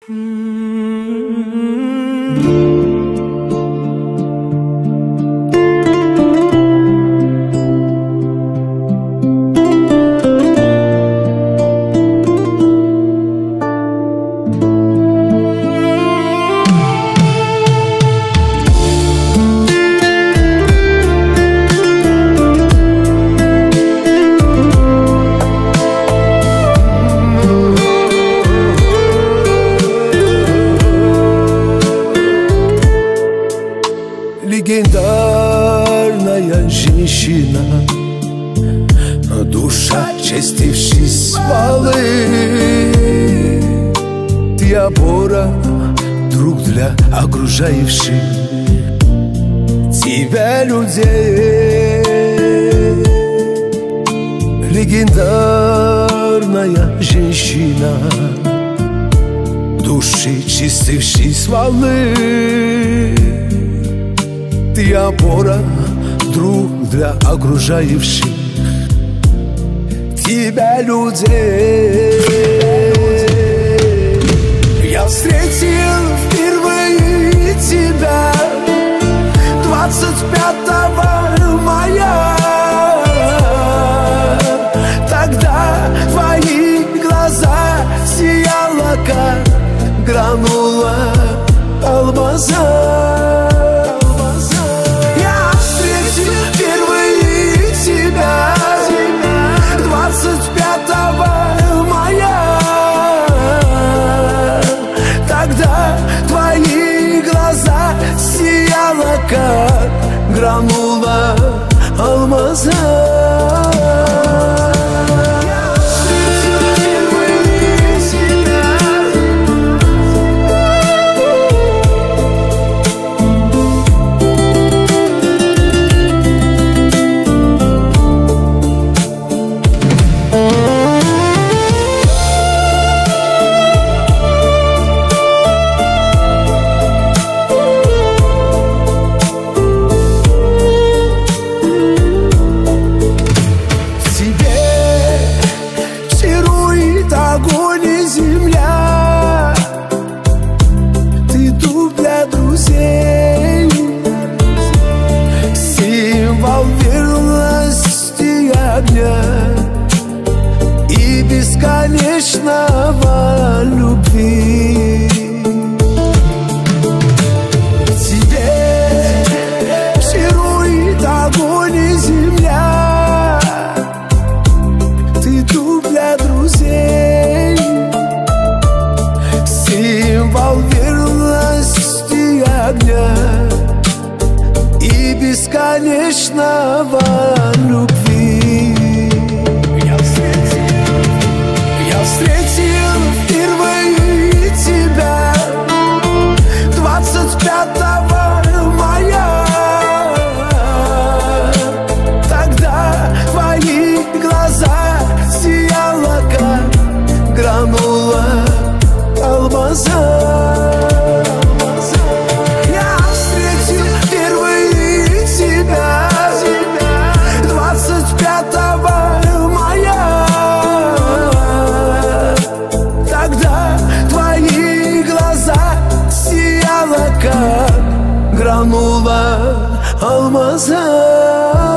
Легендарная женщина, душа, чистившись смолы, ты опора, друг для окружающих тебя людей. Легендарная женщина, души, чистившей смолы, ты опора, друг для окружающих тебя людей. Я встретил впервые тебя 25 мая. Тогда твои глаза сияла, как гранула алмаза. Я встретил впервые тебя 25 мая. Тогда твои глаза сияла, как гранула алмаза. И бесконечного любви. В тебе чарует огонь и земля. Ты дуб для друзей, символ верности огня и бесконечного любви. Встретил впервые тебя 25 мая. Тогда твои глаза сияла, как гранула алмаза. Я встретил впервые тебя 25 мая. Тогда твои глаза сияла, как гранула алмаза.